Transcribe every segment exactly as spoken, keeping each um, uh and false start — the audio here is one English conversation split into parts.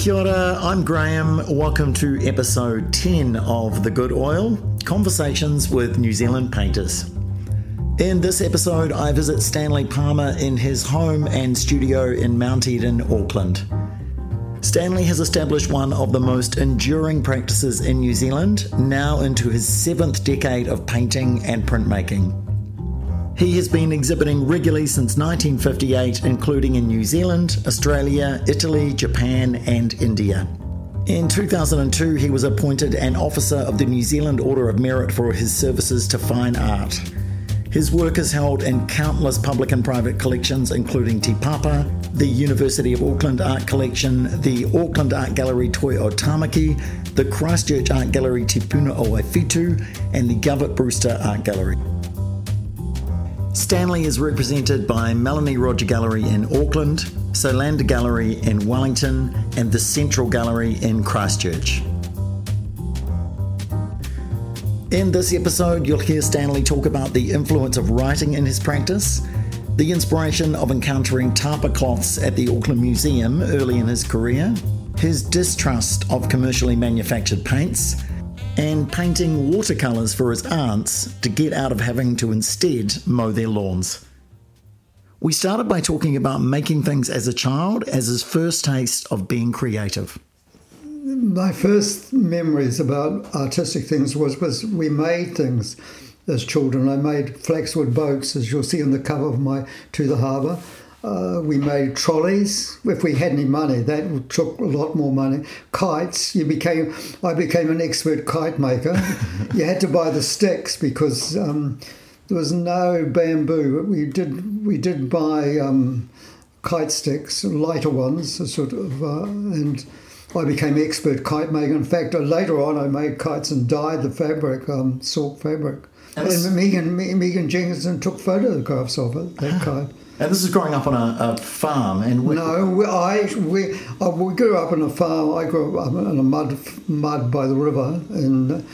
Kia ora, I'm Graham. Welcome to episode ten of The Good Oil, Conversations with New Zealand Painters. In this episode, I visit Stanley Palmer in his home and studio in Mount Eden, Auckland. Stanley has established one of the most enduring practices in New Zealand, now into his seventh decade of painting and printmaking. He has been exhibiting regularly since nineteen fifty-eight, including in New Zealand, Australia, Italy, Japan, and India. In two thousand two, he was appointed an Officer of the New Zealand Order of Merit for his services to fine art. His work is held in countless public and private collections, including Te Papa, the University of Auckland Art Collection, the Auckland Art Gallery Toi o Tamaki, the Christchurch Art Gallery Te Puna o Waiwhitu, and the Govett Brewster Art Gallery. Stanley is represented by Melanie Roger Gallery in Auckland, Solander Gallery in Wellington, and the Central Gallery in Christchurch. In this episode, you'll hear Stanley talk about the influence of writing in his practice, the inspiration of encountering tapa cloths at the Auckland Museum early in his career, his distrust of commercially manufactured paints, and painting watercolours for his aunts to get out of having to instead mow their lawns. We started by talking about making things as a child as his first taste of being creative. My first memories about artistic things was, was we made things as children. I made flaxwood boats, as you'll see on the cover of my To the Harbour. Uh, we made trolleys. If we had any money, that took a lot more money. Kites. You became. I became an expert kite maker. You had to buy the sticks because um, there was no bamboo. We did. We did buy um, kite sticks, lighter ones, sort of, uh, and I became expert kite maker. In fact, uh, later on, I made kites and dyed the fabric, um, silk fabric. And, and Megan, Megan Jenkinson took photographs of it. That kite. And this is growing up on a, a farm, and we... no, we, I we uh, we grew up on a farm. I grew up in a mud mud by the river in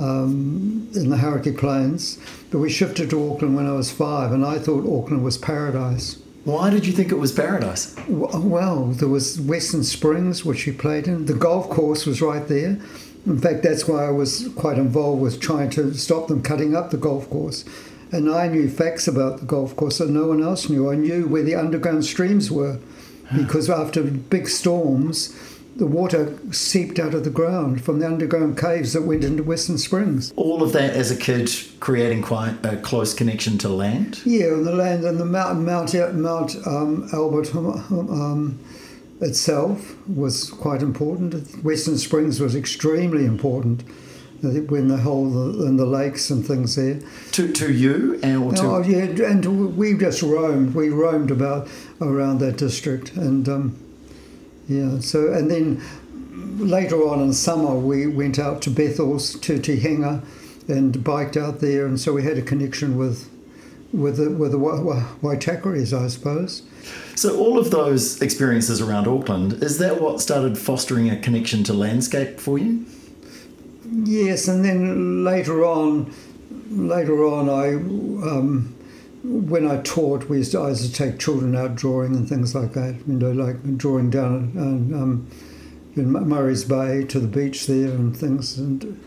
um, in the Hauraki Plains, but we shifted to Auckland when I was five, and I thought Auckland was paradise. Why did you think it was paradise? Well, there was Western Springs, which we played in. The golf course was right there. In fact, that's why I was quite involved with trying to stop them cutting up the golf course. And I knew facts about the golf course that no one else knew. I knew where the underground streams were because after big storms, the water seeped out of the ground from the underground caves that went into Western Springs. All of that as a kid creating quite a close connection to land? Yeah, and the land and the Mount, Mount, Mount um, Albert um, itself was quite important. Western Springs was extremely important. When the whole and the lakes and things there. To to you and or to oh yeah, and we just roamed. We roamed about around that district, and um, yeah. So and then later on in summer, we went out to Bethel's to Te Henga, and biked out there, and so we had a connection with with the with the Waitakaris, I suppose. So all of those experiences around Auckland, is that what started fostering a connection to landscape for you? Yes, and then later on, later on, I um, when I taught, we used to, I used to take children out drawing and things like that. You know, like drawing down in, um, in Murray's Bay to the beach there and things, and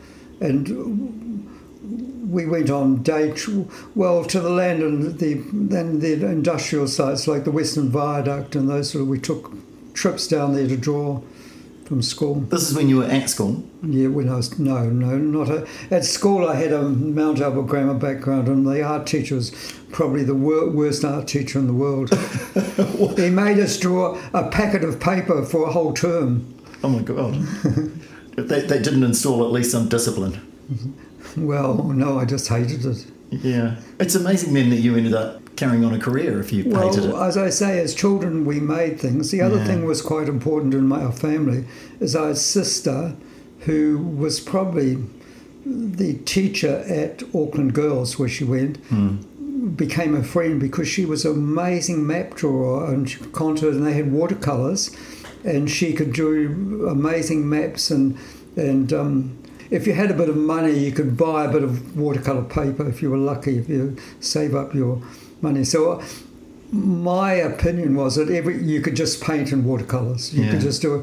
and we went on day well to the land and the then the industrial sites like the Western Viaduct and those sort of. We took trips down there to draw. From school. This is when you were at school? Yeah, when I was, no, no, not a, at school I had a Mount Albert grammar background and the art teacher was probably the wor- worst art teacher in the world. He made us draw a packet of paper for a whole term. Oh my God. they, they didn't install at least some discipline. Well, no, I just hated it. Yeah. It's amazing then that you ended up carrying on a career if you painted well, it. As I say, as children we made things. The other yeah. thing was quite important in my family is our sister, who was probably the teacher at Auckland Girls where she went, mm. became a friend because she was an amazing map drawer and she contoured, and they had watercolours and she could do amazing maps and and um, if you had a bit of money you could buy a bit of watercolour paper if you were lucky, if you save up your money. So my opinion was that every you could just paint in watercolours. You yeah. could just do it.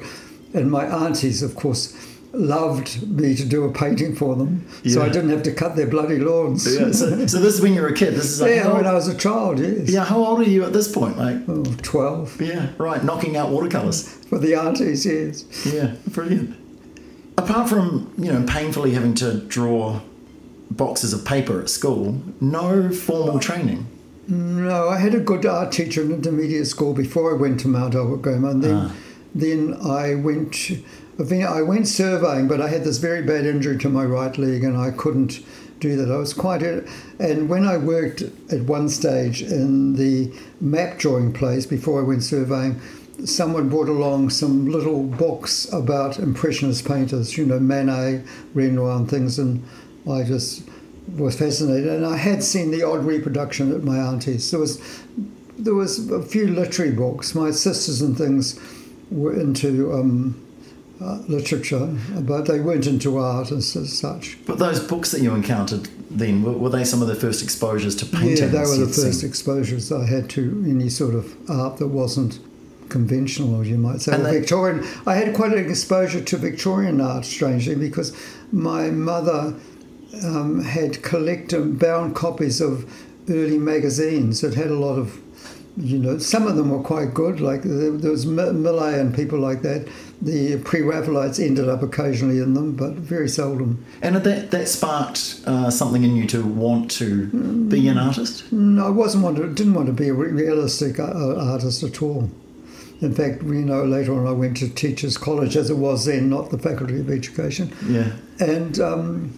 and my aunties, of course, loved me to do a painting for them, yeah. so I didn't have to cut their bloody lawns. Yeah. So, so this is when you were a kid. This is like yeah, when I was a child. Yes. Yeah. How old are you at this point? Like oh, twelve. Yeah. Right. Knocking out watercolours for the aunties. Yes. Yeah. Brilliant. Apart from you know painfully having to draw boxes of paper at school, no formal training. No, I had a good art teacher in intermediate school before I went to Mount Algoma, and then ah. then I went. I went surveying, but I had this very bad injury to my right leg and I couldn't do that. I was quite... A, and when I worked at one stage in the map drawing place before I went surveying, someone brought along some little books about Impressionist painters, you know, Manet, Renoir and things, and I just was fascinated. And I had seen the odd reproduction at my auntie's. There was, there was a few literary books. My sisters and things were into... Um, Uh, literature, but they weren't into art as, as such. But those books that you encountered then, were, were they some of the first exposures to painting? Yeah, they were the first seen? exposures I had to any sort of art that wasn't conventional, you might say. They, Victorian. I had quite an exposure to Victorian art, strangely, because my mother um, had collected bound copies of early magazines that had a lot of, you know, some of them were quite good, like there was Millet and people like that. The pre-Raphaelites ended up occasionally in them, but very seldom. And that that sparked uh, something in you to want to be an artist? No, I wasn't want to, didn't want to be a realistic artist at all. In fact, you know, later on I went to Teachers College, as it was then, not the Faculty of Education. Yeah. And um,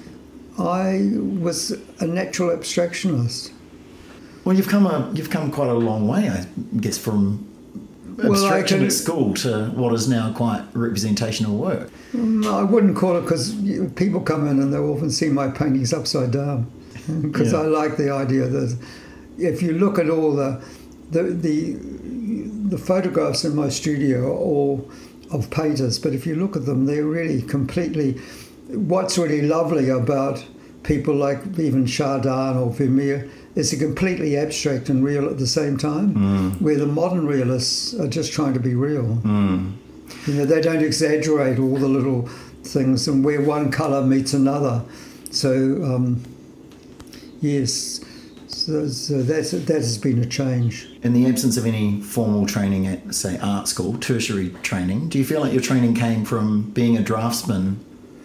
I was a natural abstractionist. Well, you've come a you've come quite a long way, I guess, from abstraction well, at school to what is now quite representational work. No, I wouldn't call it, because people come in and they often see my paintings upside down, because yeah. I like the idea that if you look at all the the the, the photographs in my studio are all of painters, but if you look at them, they're really completely. What's really lovely about people like even Chardin or Vermeer is a completely abstract and real at the same time, mm. where the modern realists are just trying to be real. Mm. You know, they don't exaggerate all the little things and where one colour meets another. So, um, yes, so, so that's, that has been a change. In the absence of any formal training at, say, art school, tertiary training, do you feel like your training came from being a draftsman?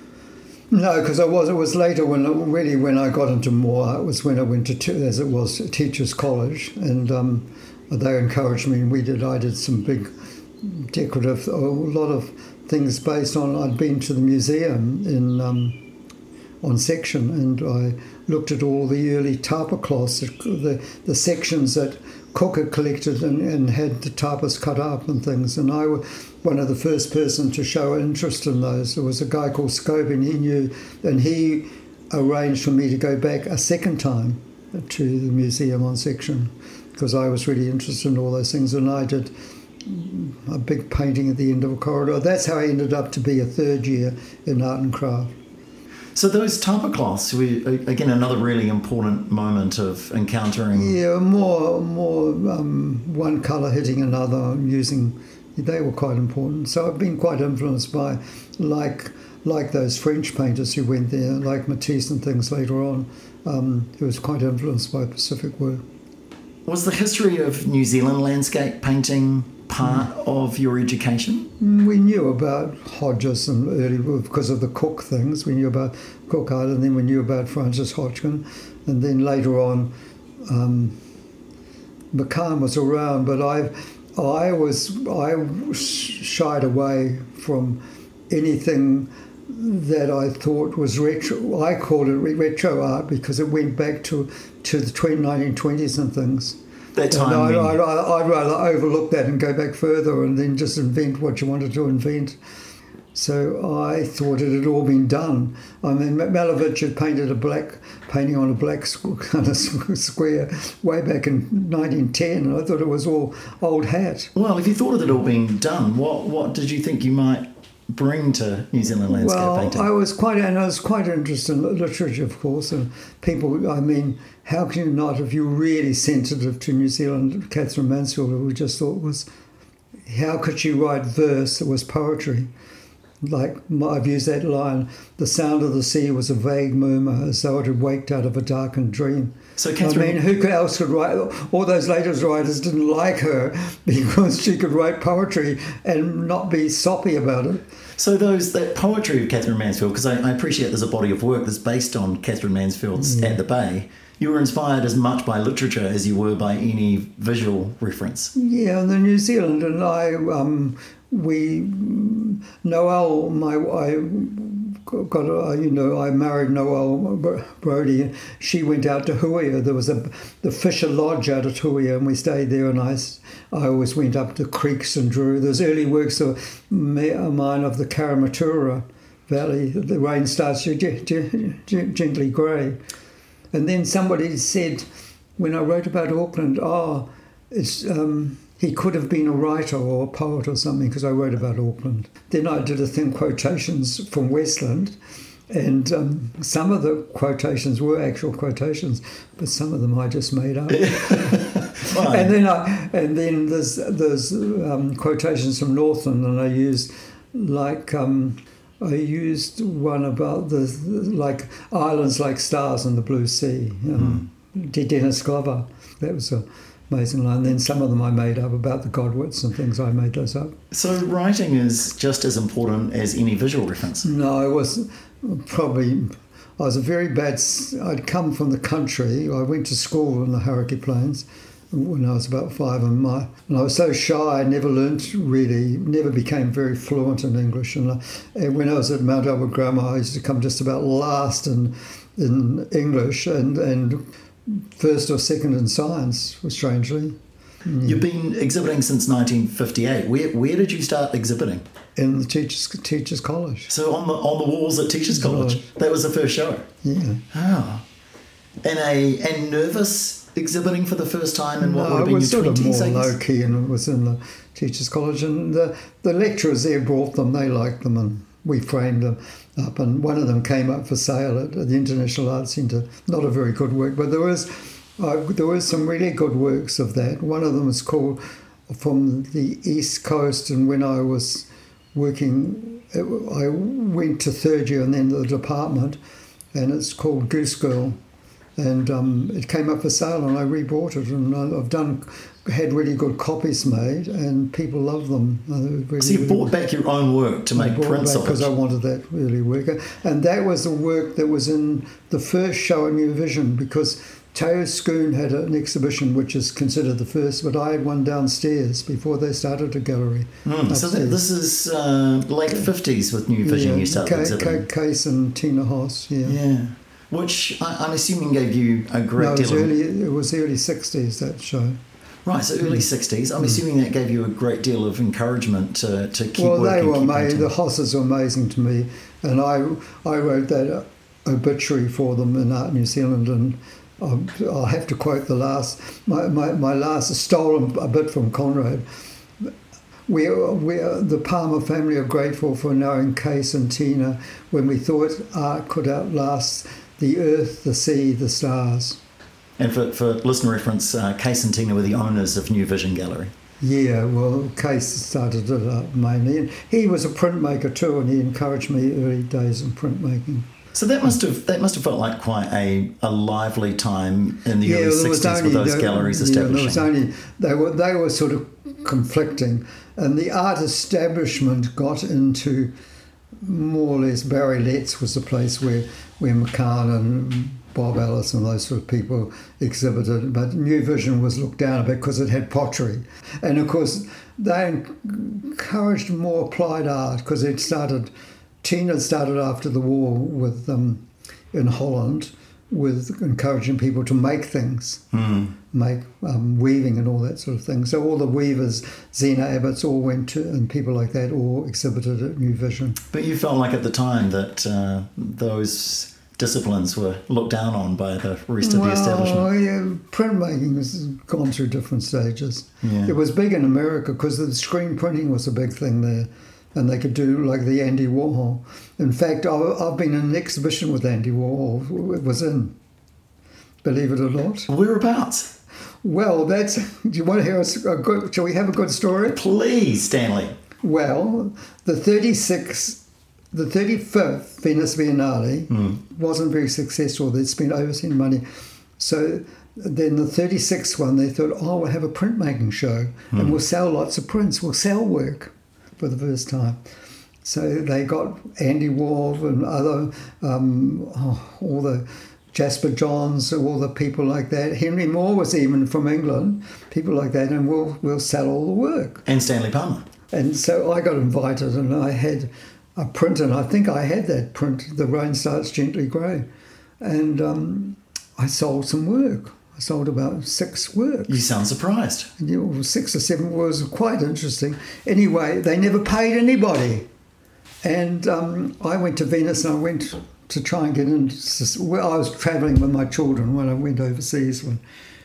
No, because I was. It was later when really when I got into more. It was when I went to as it was Teachers College, and um, they encouraged me, and we did. I did some big decorative, a lot of things based on. I'd been to the museum in um, on section, and I looked at all the early tapacloths, the the sections that Cook had collected and, and had the tapas cut up and things, and I was one of the first person to show interest in those. There was a guy called Scope, and he knew, and he arranged for me to go back a second time to the museum on section, because I was really interested in all those things, and I did a big painting at the end of a corridor. That's how I ended up to be a third year in art and craft. So those tapacloths were, again, another really important moment of encountering... Yeah, more more um, one colour hitting another, using... They were quite important. So I've been quite influenced by, like like those French painters who went there, like Matisse and things later on, um, who was quite influenced by Pacific work. Was the history of New Zealand landscape painting part mm. of your education? We knew about Hodges and early, because of the Cook things. We knew about Cook art, and then we knew about Francis Hodgkin, and then later on, um, McCann was around. But I, I was I shied away from anything that I thought was retro. I called it retro art because it went back to to the nineteen twenties and things. That time, I'd, I'd, I'd rather overlook that and go back further and then just invent what you wanted to invent. So I thought it had all been done. I mean, Malevich had painted a black painting on a black kind of square way back in nineteen ten, and I thought it was all old hat. Well, if you thought it had all been done, what what did you think you might bring to New Zealand landscape well, painting? I was quite, and I was quite interested in literature, of course, and people. I mean, how can you not, if you're really sensitive to New Zealand? Catherine Mansfield, who we just thought was how could she write verse that was poetry? Like, I've used that line, the sound of the sea was a vague murmur, as though it had waked out of a darkened dream. So Catherine, I mean, who else could write? All those latest writers didn't like her because she could write poetry and not be soppy about it. So those that poetry of Catherine Mansfield, because I, I appreciate there's a body of work that's based on Catherine Mansfield's Yeah. At the Bay. You were inspired as much by literature as you were by any visual reference. Yeah, and the New Zealand and I, um, we, Noel, my, I got, a, you know, I married Noel Brody. She went out to Huia. There was a the Fisher Lodge out at Huia, and we stayed there. And I, I always went up the creeks and drew. There's early works of mine of the Karamatura Valley. The rain starts gently grey. And then somebody said, when I wrote about Auckland, oh, it's, um, he could have been a writer or a poet or something because I wrote about Auckland. Then I did a thing, quotations from Westland, and um, some of the quotations were actual quotations, but some of them I just made up. and then I, and then there's there's um, quotations from Northland, and I used like. Um, I used one about the like islands like stars in the blue sea. Um, mm. Dennis Glover, that was an amazing line. Then some of them I made up about the Godwits and things. I made those up. So writing is just as important as any visual reference. No, I was probably. I was a very bad. I'd come from the country. I went to school in the Hauraki Plains when I was about five, and my and I was so shy I never learnt really, never became very fluent in English. And, I, and when I was at Mount Albert Grammar, I used to come just about last in in English and and first or second in science, strangely. Mm. You've been exhibiting since nineteen fifty-eight. Where where did you start exhibiting? In the Teachers Teachers College. So on the on the walls at Teachers College. College. That was the first show. Yeah. Oh. And a and nervous exhibiting for the first time in what no, would have been your twenties? It was sort of more low key, and it was in the Teachers College, and the the lecturers there brought them. They liked them, and we framed them up. And one of them came up for sale at, at the International Arts Centre. Not a very good work, but there was uh, there was some really good works of that. One of them was called From the East Coast, and when I was working, I went to third year and then the department, and it's called Goose Girl. And um, it came up for sale, and I rebought it, and I've done had really good copies made, and people love them. Really, so you really bought back your own work to make prints of it? Because I wanted that really work, and that was the work that was in the first show at New Vision, because Teo Schoon had an exhibition which is considered the first, but I had one downstairs before they started a gallery. Mm, so that, this is uh, late fifties with New Vision. Yeah, you started K- exhibiting. K- Case and Tina Hoss. Yeah. Yeah. Which I, I'm assuming gave you a great no, it was deal of... early, it was early sixties, that show. Right, so early sixties. I'm mm. assuming that gave you a great deal of encouragement to, to keep well, working. Well, they were keep amazing. The Hosses were amazing to me. And I I wrote that obituary for them in Art New Zealand, and I'll, I'll have to quote the last, my, my, my last, stolen a bit from Conrad. We, we, the Palmer family are grateful for knowing Case and Tina when we thought art could outlast the earth, the sea, the stars. And for, for listener reference, uh, Case and Tina were the owners of New Vision Gallery. Yeah, well, Case started it up mainly. And he was a printmaker too, and he encouraged me early days in printmaking. So that must have that must have felt like quite a, a lively time in the yeah, early sixties with those the, galleries yeah, establishing. There was only, they were they were sort of conflicting, and the art establishment got into more or less Barry Letts was the place where where McCann and Bob Ellis and those sort of people exhibited, but New Vision was looked down a bit because it had pottery, and of course they encouraged more applied art because it started. Tina started after the war with um, in Holland with encouraging people to make things, mm. make um, weaving and all that sort of thing. So all the weavers, Zena Abbott's, all went to, and people like that all exhibited at New Vision. But you felt like at the time that uh, those disciplines were looked down on by the rest of well, the establishment. Well, yeah, printmaking has gone through different stages. Yeah. It was big in America because the screen printing was a big thing there. And they could do like the Andy Warhol. In fact, I've been in an exhibition with Andy Warhol. It was in, believe it or not. Whereabouts? Well, that's. Do you want to hear a, a good? Shall we have a good story? Please, Stanley. Well, the thirty-sixth, the thirty-fifth Venice Biennale mm. wasn't very successful. They'd spent overseas money, so then the thirty-sixth one they thought, oh, we'll have a printmaking show mm. and we'll sell lots of prints. We'll sell work for the first time. So they got Andy Warhol and other um, oh, all the. Jasper Johns, all the people like that. Henry Moore was even from England, people like that, and we'll we'll sell all the work. And Stanley Palmer. And so I got invited, and I had a print, and I think I had that print, The Rain Starts Gently Grey, and um, I sold some work. I sold about six works. You sound surprised. And, you know, six or seven was quite interesting. Anyway, they never paid anybody, and um, I went to Venice, and I went to try and get in. Well, I was travelling with my children when I went overseas, when,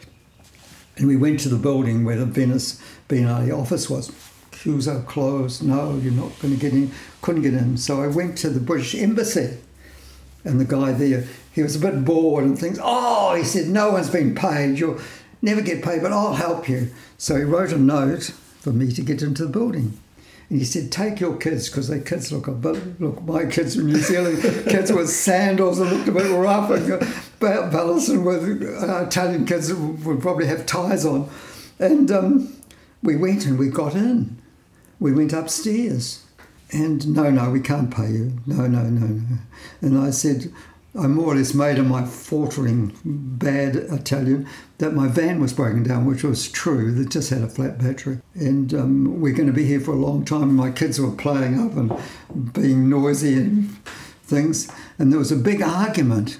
and we went to the building where the Venice Biennale office was. Queues are closed. No, you're not going to get in. Couldn't get in. So I went to the British Embassy, and the guy there, he was a bit bored and things. Oh, he said, no one's been paid. You'll never get paid, but I'll help you. So he wrote a note for me to get into the building. And he said, take your kids, because their kids look a bit, look, my kids from New Zealand, kids with sandals that looked a bit rough, and Ballison with uh, Italian kids would probably have ties on. And um, we went and we got in. We went upstairs. And no, no, we can't pay you. No, no, no, no. And I said, I more or less made in my faltering, bad Italian that my van was broken down, which was true. It just had a flat battery. And um, we're going to be here for a long time. My kids were playing up and being noisy and things. And there was a big argument.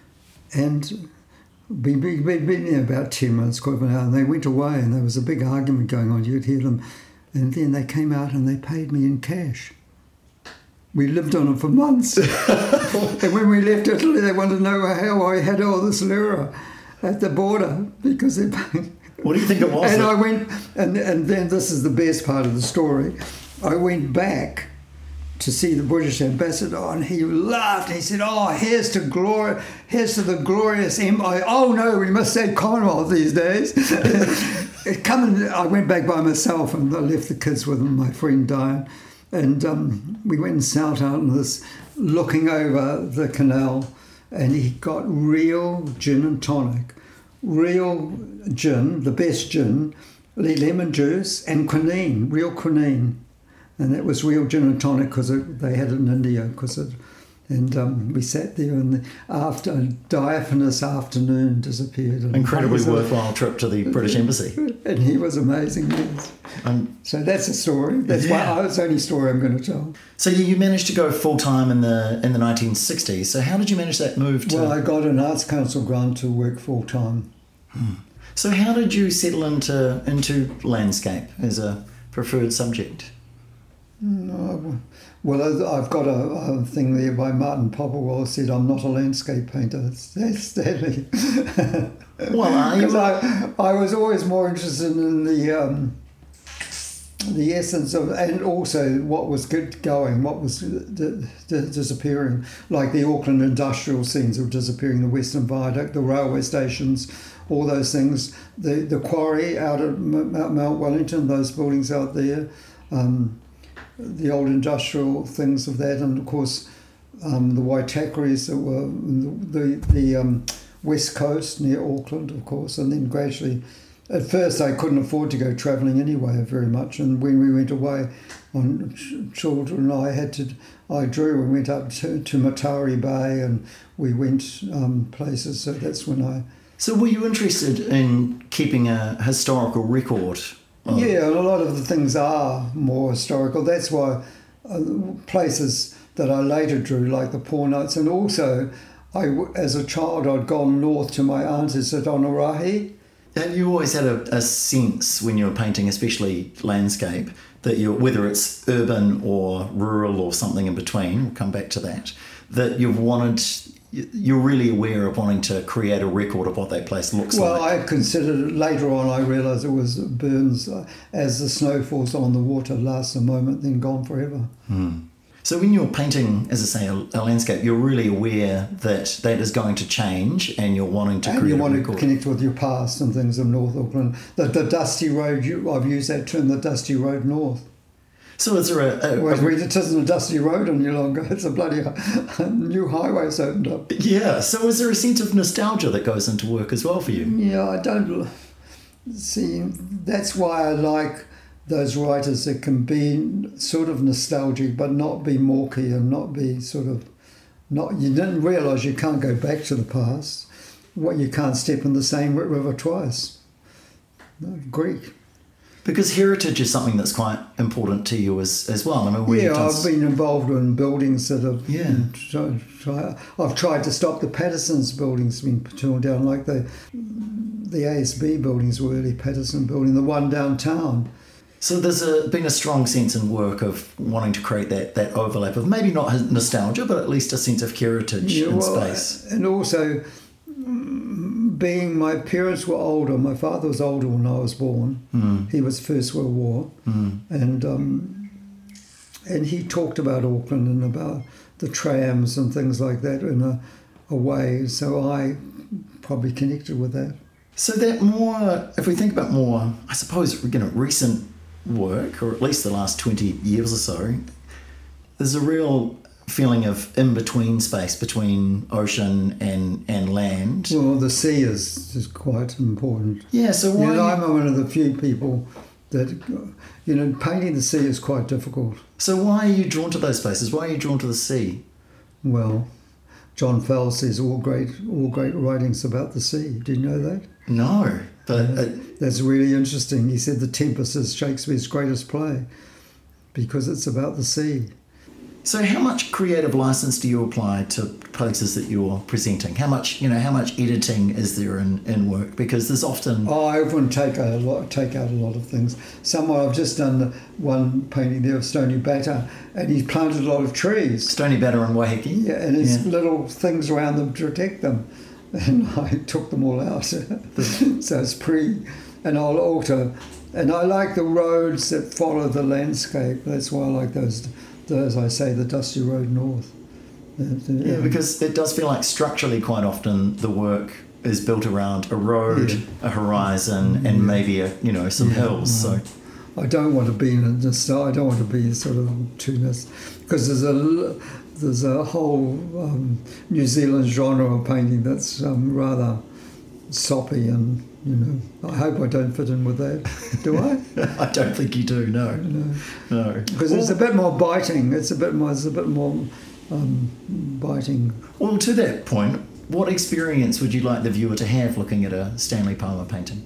And we'd been there about ten minutes, quarter of an hour, and they went away, and there was a big argument going on. You'd hear them. And then they came out and they paid me in cash. We lived on it for months. And when we left Italy, they wanted to know how I had all this lira at the border, because they paid. What do you think it was? And I went, and, and then this is the best part of the story. I went back to see the British ambassador, and he laughed. He said, oh, here's to glory, here's to the glorious empire. Oh, no, we must say Commonwealth these days. Come and, I went back by myself, and I left the kids with my friend Diane. And um, we went and sat out in this, looking over the canal, and he got real gin and tonic. Real gin, the best gin, lemon juice, and quinine, real quinine. And that was real gin and tonic, because they had it in India. Cause it, and um, we sat there, and the after, a diaphanous afternoon disappeared. And incredibly worthwhile trip to the British Embassy. And he was amazing, yes. Um, so that's a story. That's yeah. why that's the only story I'm going to tell. So you managed to go full time in the in the nineteen sixties. So how did you manage that move to? Well, I got an Arts Council grant to work full time. Hmm. So how did you settle into into landscape as a preferred subject? No, well, I've got a, a thing there by Martin Popplewell said, I'm not a landscape painter. That's Stanley. Well, are you? I, I was always more interested in the um, the essence of, and also what was good going, what was d- d- disappearing, like the Auckland industrial scenes were disappearing, the Western Viaduct, the railway stations, all those things, the, the quarry out at Mount Wellington, those buildings out there, um, the old industrial things of that, and of course um, the Waitakeris that were the the, the um, west coast near Auckland, of course, and then gradually, at first I couldn't afford to go travelling anyway very much, and when we went away on ch- children, I had to, I drew and went up to, to Matari Bay, and we went um, places, so that's when I... So were you interested in keeping a historical record? Oh. Yeah, a lot of the things are more historical. That's why uh, places that I later drew, like the Poor Knights, and also, I, as a child, I'd gone north to my aunties at Onarahi. Have you always had a, a sense when you were painting, especially landscape, that you, whether it's urban or rural or something in between, we'll come back to that, that you've wanted... You're really aware of wanting to create a record of what that place looks well, like. Well, I considered it, later on I realised it was Burns, uh, as the snow falls on the water, lasts a moment, then gone forever. Hmm. So when you're painting, as I say, a, a landscape, you're really aware that that is going to change and you're wanting to and create you want a to record. connect with your past and things of North Auckland. The, the Dusty Road, you, I've used that term, the Dusty Road North. So is there a... a, Whereas a it isn't a dusty road any longer, it's a bloody new highway's opened up. yeah, so is there a sense of nostalgia that goes into work as well for you? Yeah, I don't... See, that's why I like those writers that can be sort of nostalgic but not be mawky and not be sort of... not. You didn't realise you can't go back to the past. What, you can't step in the same river twice. No, Greek. Because heritage is something that's quite important to you as, as well. I mean, we Yeah, I've been involved in buildings that have... Yeah. Try, try, I've tried to stop the Patterson's buildings being torn down, like the the A S B buildings were early Patterson building, the one downtown. So there's a, been a strong sense in work of wanting to create that, that overlap of maybe not nostalgia, but at least a sense of heritage Yeah, in well, space. And also, mm, being my parents were older. My father was older when I was born. Mm. He was First World War. Mm. And um, and he talked about Auckland and about the trams and things like that in a, a way. So I probably connected with that. So that more, if we think about more, I suppose, you know, recent work, or at least the last twenty years or so, there's a real feeling of in-between space between ocean and, and land. Well, the sea is, is quite important. Yeah, so why... You know, I'm one of the few people that, you know, painting the sea is quite difficult. So why are you drawn to those spaces? Why are you drawn to the sea? Well, John Fell says all great all great writings about the sea. Did you know that? No, but... Uh, That's really interesting. He said The Tempest is Shakespeare's greatest play because it's about the sea. So how much creative license do you apply to places that you're presenting? How much, you know, how much editing is there in, in work? Because there's often... Oh, I often take a lot, take out a lot of things. Somewhere I've just done the one painting there of Stony Batter, and he's planted a lot of trees. Stony Batter and Waiheke? Yeah, and there's Yeah. little things around them to protect them. And I took them all out. So it's pre... And I'll alter... And I like the roads that follow the landscape. That's why I like those... As I say, the Dusty Road North. Yeah, because it does feel like structurally quite often the work is built around a road, Yeah. a horizon, and maybe a, you know, some Yeah, hills. So I don't want to be in a I don't want to be sort of too nice, because there's a there's a whole um, New Zealand genre of painting that's um, rather soppy, and you know, I hope I don't fit in with that. Do I? I don't think you do. No, No. no. Because it's a bit more biting. It's a bit more. It's a bit more um, biting. Well, to that point, what experience would you like the viewer to have looking at a Stanley Palmer painting?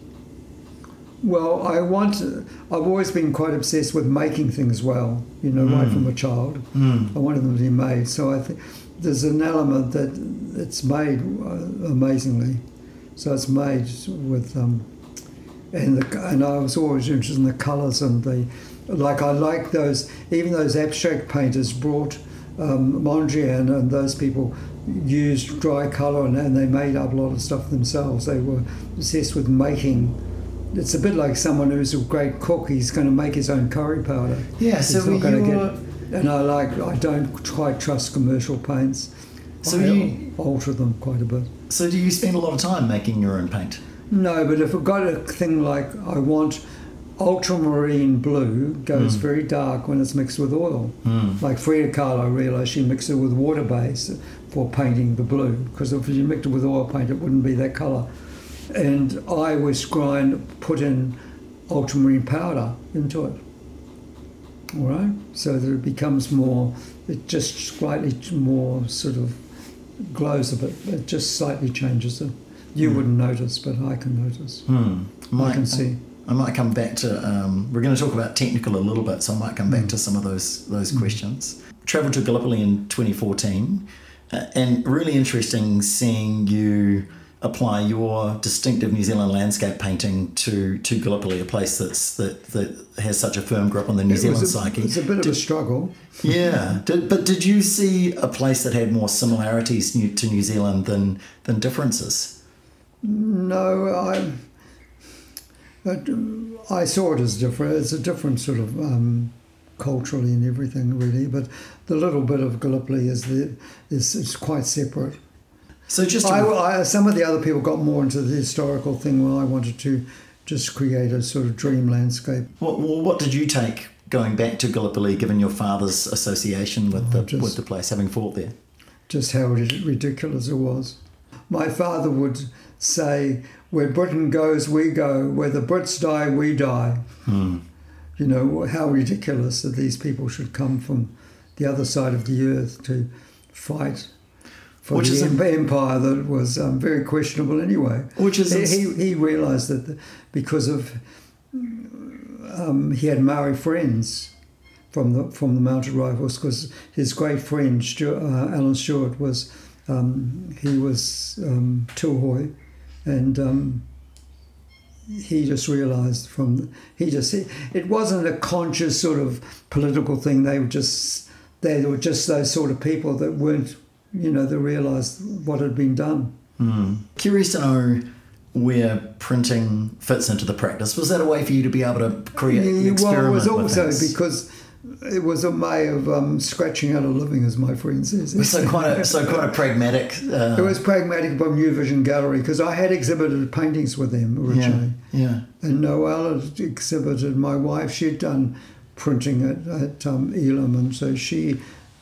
Well, I want. I've always been quite obsessed with making things well. You know, Mm. right from a child. Mm. I wanted them to be made. So I think there's an element that it's made uh, amazingly. So it's made with, um, and the, and I was always interested in the colours and the, like I like those, even those abstract painters brought um, Mondrian and those people used dry colour and, and they made up a lot of stuff themselves. They were obsessed with making. It's a bit like someone who's a great cook. He's going to make his own curry powder. Yeah, He's so not going to you're... get. And I like. I don't quite trust commercial paints. So I you- alter them quite a bit. So do you spend a lot of time making your own paint? No, but if I've got a thing like I want ultramarine blue goes Mm. very dark when it's mixed with oil. Mm. Like Frida Kahlo, I realised she mixed it with water base for painting the blue, because if you mixed it with oil paint, it wouldn't be that colour. And I was grind, put in ultramarine powder into it. All right, so that it becomes more. It just slightly more sort of glows a bit. It just slightly changes it. You Mm. wouldn't notice, but I can notice. Hmm. I can see. I might come back to. Um, we're going to talk about technical a little bit, so I might come back Mm. to some of those those Mm. questions. Travelled to Gallipoli in twenty fourteen, uh, and really interesting seeing you apply your distinctive New Zealand landscape painting to to Gallipoli, a place that's that that has such a firm grip on the New It Zealand was a, psyche. It's a bit of a struggle. Yeah, did, but did you see a place that had more similarities new, to New Zealand than than differences? No, I. I saw it as different. It's a different sort of um, culturally and everything really. But the little bit of Gallipoli is the is, is quite separate. So just to... I, I, some of the other people got more into the historical thing, while I wanted to just create a sort of dream landscape. What, well, what did you take going back to Gallipoli, given your father's association with the just, with the place, having fought there? Just how ridiculous it was. My father would say, "Where Britain goes, we go. Where the Brits die, we die." Hmm. You know, how ridiculous that these people should come from the other side of the earth to fight for Which the is em- a, empire that was um, very questionable anyway. Which is he, he, he realised that the, because of um, he had Maori friends from the from the Mounted Rifles, because his great friend Stuart, uh, Alan Stewart was um, he was um, Tūhoe, and um, he just realised from he just it wasn't a conscious sort of political thing. They were just they were just those sort of people that weren't, you know, they realised what had been done. Mm. Curious to know where printing fits into the practice. Was that a way for you to be able to create, Yeah, experiment well, it was with also things? because it was a way of um, scratching out a living, as my friend says. So quite a so quite a pragmatic. Uh, It was pragmatic by New Vision Gallery, because I had exhibited paintings with them originally. Yeah, yeah. And Noelle had exhibited, my wife, she'd done printing at, at um, Elam, and so she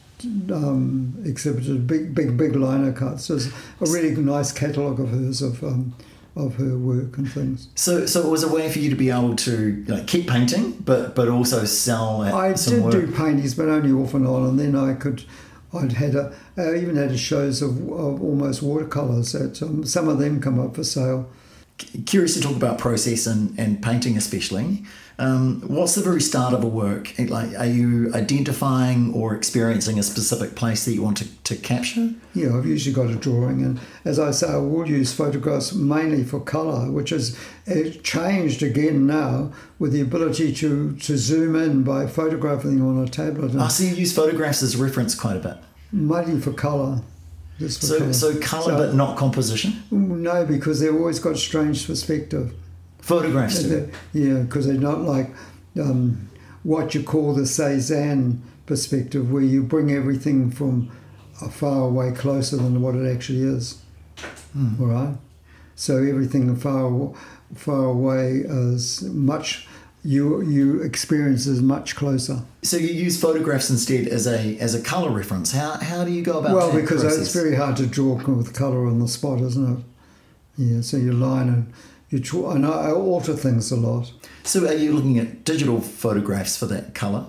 um, exhibited big, big, big lino cuts. There's a really nice catalogue of hers of um, of her work and things. So, so it was a way for you to be able to like, keep painting, but but also sell. At I some did work. do paintings, but only off and on, and then I could. I'd had a, I even had a shows of, of almost watercolours. That um, some of them come up for sale. Curious to talk about process and, and painting especially. Um, what's the very start of a work? Like, are you identifying or experiencing a specific place that you want to, to capture? Yeah, I've usually got a drawing, and as I say, I will use photographs mainly for colour, which has it changed again now with the ability to, to zoom in by photographing on a tablet. And Oh, so you use photographs as reference quite a bit. mainly for colour. Just for So, colour. so colour but not composition? No, because they've always got strange perspective. Photographs do. Yeah, because they're not like um, what you call the Cézanne perspective, where you bring everything from a far away closer than what it actually is. Mm. All right? So everything far far away is much, you you experience is much closer. So you use photographs instead as a as a colour reference. How how do you go about Well, that because process? it's very hard to draw with colour on the spot, isn't it? Yeah, so you line and you draw, and I, I alter things a lot. So are you looking at digital photographs for that colour?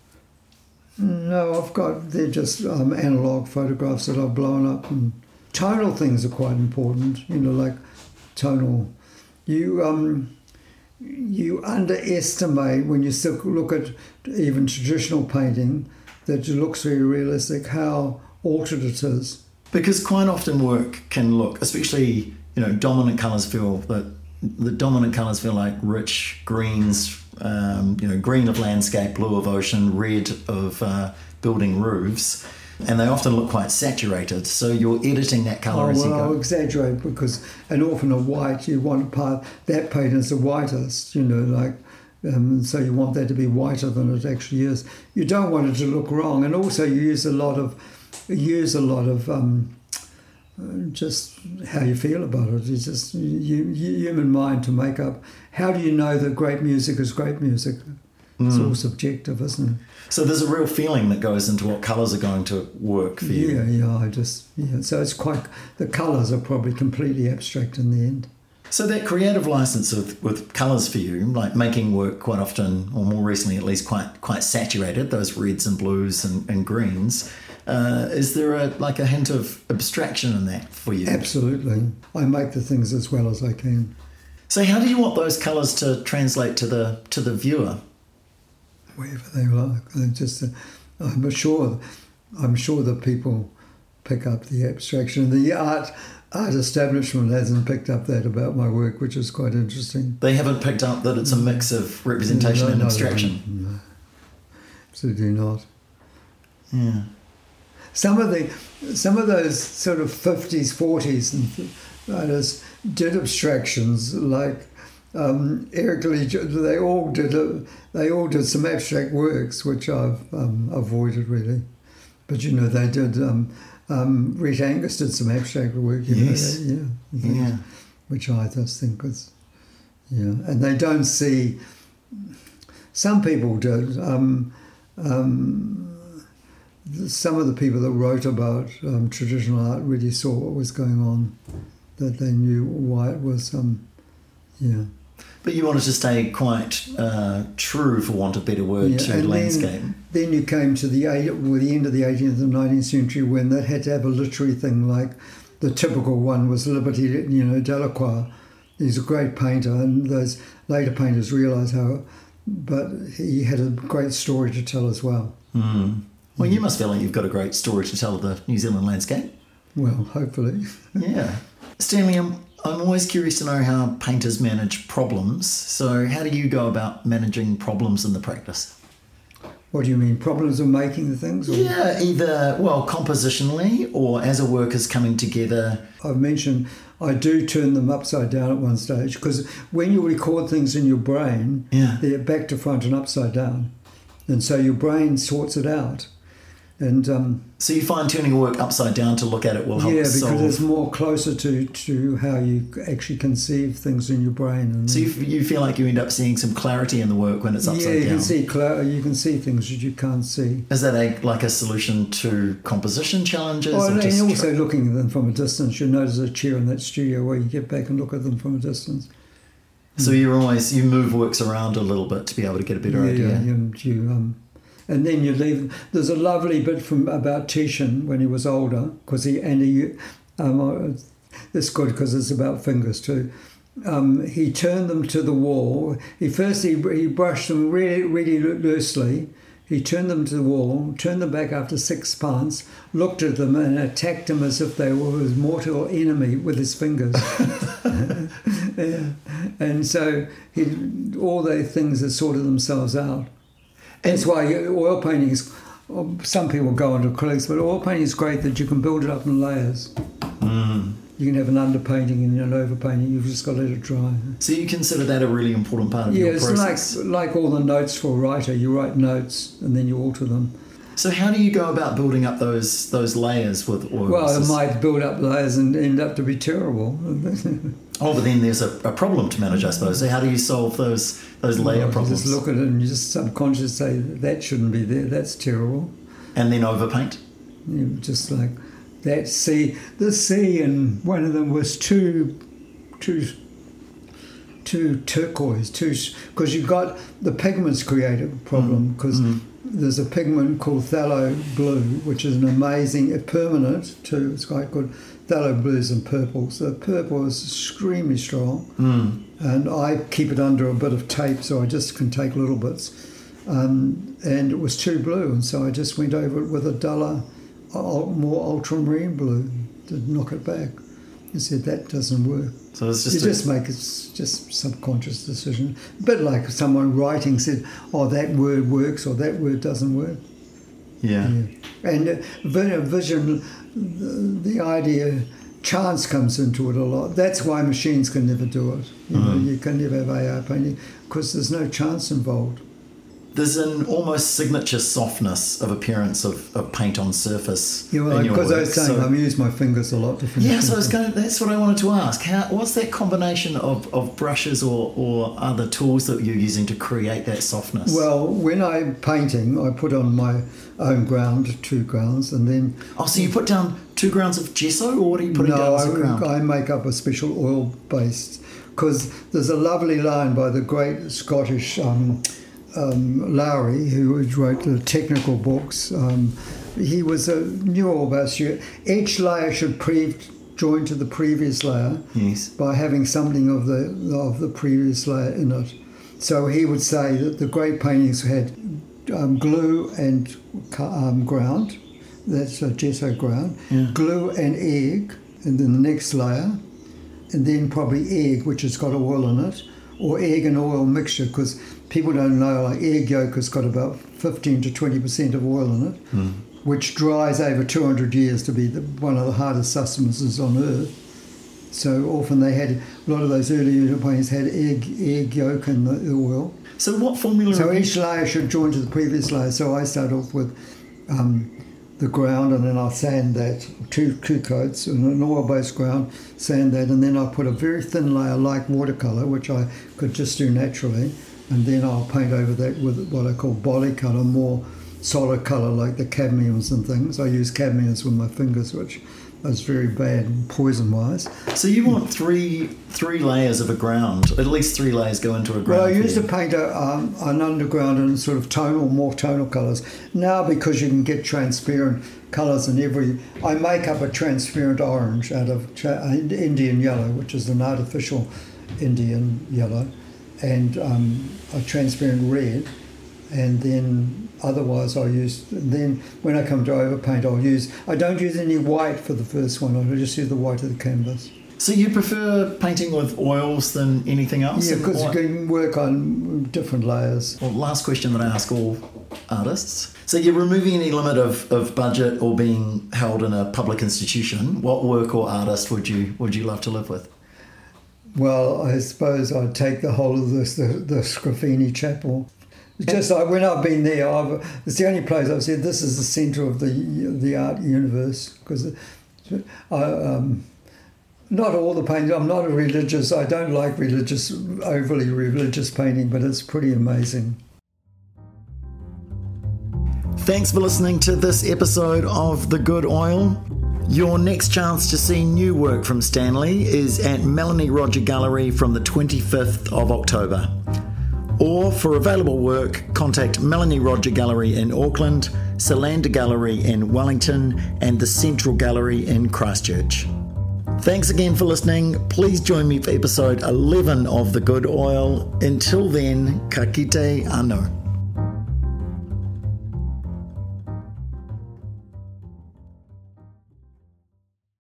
No, I've got, they're just um, analogue photographs that I've blown up, and tonal things are quite important, you know, like tonal. You um, you underestimate when you still look at even traditional painting that it looks very realistic, how altered it is. Because quite often work can look, especially, you know, dominant colours feel that the dominant colours feel like rich greens, um, you know, green of landscape, blue of ocean, red of uh, building roofs, and they often look quite saturated. So you're editing that colour Oh, as well, you go. I'll exaggerate, because an often a white, you want part, that paint is the whitest, you know, like, um, so you want that to be whiter than it actually is. You don't want it to look wrong, and also you use a lot of, you use a lot of um, just how you feel about it. It's just you, you, human mind to make up. How do you know that great music is great music? It's Mm. all subjective, isn't it? So there's a real feeling that goes into what colours are going to work for you. Yeah, yeah. I just yeah. So it's quite, the colours are probably completely abstract in the end. So that creative license with, with colours for you, like making work quite often, or more recently at least, quite quite saturated, those reds and blues and, and greens. Uh, is there a like a hint of abstraction in that for you? Absolutely. I make the things as well as I can. So how do you want those colours to translate to the to the viewer? Wherever they like. They just, uh, I'm sure, I'm sure that people pick up the abstraction. The art art establishment hasn't picked up that about my work, which is quite interesting. They haven't picked up that it's a mix of representation No, and no, abstraction. No, absolutely not. Yeah. Some of the, some of those sort of fifties, forties and artists did abstractions, like um, Eric Lee, they all did a, they all did some abstract works, which I've um, avoided really. But you know, they did. Um, um, Rhett Angus did some abstract work. You Yes. know, yeah, Yeah. which I just think was, yeah, and they don't see. Some people did. Um, um, some of the people that wrote about um, traditional art really saw what was going on, that they knew why it was. Um, yeah. But you wanted to stay quite uh, true, for want of a better word, Yeah, to and landscape. Then, then you came to the, eight- well, the end of the eighteenth and nineteenth century when they had to have a literary thing, like the typical one was Liberty, you know, Delacroix. He's a great painter, and those later painters realised how, but he had a great story to tell as well. Mm. Well, you must feel like you've got a great story to tell of the New Zealand landscape. Well, hopefully. Yeah. Stanley, I'm, I'm always curious to know how painters manage problems. So how do you go about managing problems in the practice? What do you mean? Problems of making the things? Or? Yeah, either, well, compositionally or as a work is coming together. I've mentioned I do turn them upside down at one stage, because when you record things in your brain, Yeah. they're back to front and upside down. And so your brain sorts it out. And um, So you find turning a work upside down to look at it will help yeah, because solve. it's more closer to, to how you actually conceive things in your brain. And So you, you feel like you end up seeing some clarity in the work when it's upside yeah, you down. can see cla- you can see things that you can't see. Is that a like a solution to composition challenges? Oh, or and just also tr- looking at them from a distance. You'll notice a chair in that studio where you get back and look at them from a distance. so you're always you move works around a little bit to be able to get a better yeah, idea. Yeah, you, you, um, and then you leave. There's a lovely bit from about Titian when he was older, because he and he. Um, it's good because it's about fingers too. Um, he turned them to the wall. He first he, he brushed them really really loosely. He turned them to the wall, turned them back after six pants, looked at them and attacked them as if they were his mortal enemy with his fingers. Yeah. And so he, all those things have sorted themselves out. That's why oil painting is, some people go on to acrylics, but oil painting is great that you can build it up in layers. Mm. You can have an underpainting and an overpainting. You've just got to let it dry. So you consider that a really important part of Yeah, your it's process? like like all the notes for a writer. You write notes and then you alter them. So how do you go about building up those those layers with oils? Well, it might build up layers and end up to be terrible. Oh, but then there's a, a problem to manage, I suppose. So how do you solve those those layer Well, you problems? just look at it and you just subconsciously say, that shouldn't be there, that's terrible. And then overpaint? You just like that sea, the sea, and one of them was too, too, too turquoise, too, because you've got the pigments create a problem, because mm. mm. there's a pigment called phthalo blue, which is an amazing, permanent too, it's quite good. Phthalo blues and purples. The purple is extremely strong, mm. and I keep it under a bit of tape so I just can take little bits. Um, and it was too blue, and so I just went over it with a duller, more ultramarine blue to knock it back. I said that doesn't work. So it's just you a... just make it just subconscious decision. A bit like someone writing said, "Oh, that word works," or "That word doesn't work." Yeah. yeah. And uh, vision, the, the idea, chance comes into it a lot. That's why machines can never do it. You know, mm. you can never have A I painting because there's no chance involved. There's an almost signature softness of appearance of, of paint on surface. Yeah, well, because I was saying, so, I use my fingers a lot to finish. Yeah, so I was going. That's what I wanted to ask. How, what's that combination of, of brushes or, or other tools that you're using to create that softness? Well, when I'm painting, I put on my own ground, two grounds, and then... Oh, so you put down two grounds of gesso, or what are you putting no, down as I, a ground? I make up a special oil-based... Because there's a lovely line by the great Scottish... Um, Um, Lowry, who wrote the technical books, um, he was a knew all about you. Each layer should pre- join to the previous layer yes. by having something of the of the previous layer in it. So he would say that the great paintings had um, glue and um, ground, that's a gesso ground, yeah. glue and egg, and then the next layer, and then probably egg, which has got oil in it, or egg and oil mixture, because people don't know, like egg yolk has got about fifteen to twenty percent of oil in it, mm. which dries over two hundred years to be the, one of the hardest substances on earth. So often they had A lot of those early oil paintings had egg egg yolk in the, the oil. So what formula? So each layer should join to the previous layer. So I start off with um, the ground, and then I'll sand that, two, two coats, and an oil-based ground, sand that, and then I'll put a very thin layer like watercolour, which I could just do naturally, and then I'll paint over that with what I call body colour, more solid colour like the cadmiums and things. I use cadmiums with my fingers, which is very bad poison-wise. So you want three three layers of a ground, at least three layers go into a ground. Well, I used to paint a, um, an underground in sort of tonal, more tonal colours. Now, because you can get transparent colours in every... I make up a transparent orange out of tra- Indian yellow, which is an artificial Indian yellow, and um, a transparent red, and then otherwise I use, then when I come to overpaint I'll use, I don't use any white for the first one, I just use the white of the canvas. So you prefer painting with oils than anything else? Yeah, because you can work on different layers. Well, last question that I ask all artists. So you're removing any limit of, of budget or being held in a public institution. What work or artist would you would you love to live with? Well, I suppose I'd take the whole of this, the, the Scruffini Chapel. It's just like when I've been there, I've, it's the only place I've said this is the centre of the the art universe, because I, um, not all the paintings, I'm not a religious, I don't like religious, overly religious painting, but it's pretty amazing. Thanks for listening to this episode of The Good Oil. Your next chance to see new work from Stanley is at Melanie Roger Gallery from the twenty-fifth of October. Or for available work, contact Melanie Roger Gallery in Auckland, Solander Gallery in Wellington, and the Central Gallery in Christchurch. Thanks again for listening. Please join me for episode eleven of The Good Oil. Until then, ka kite anō.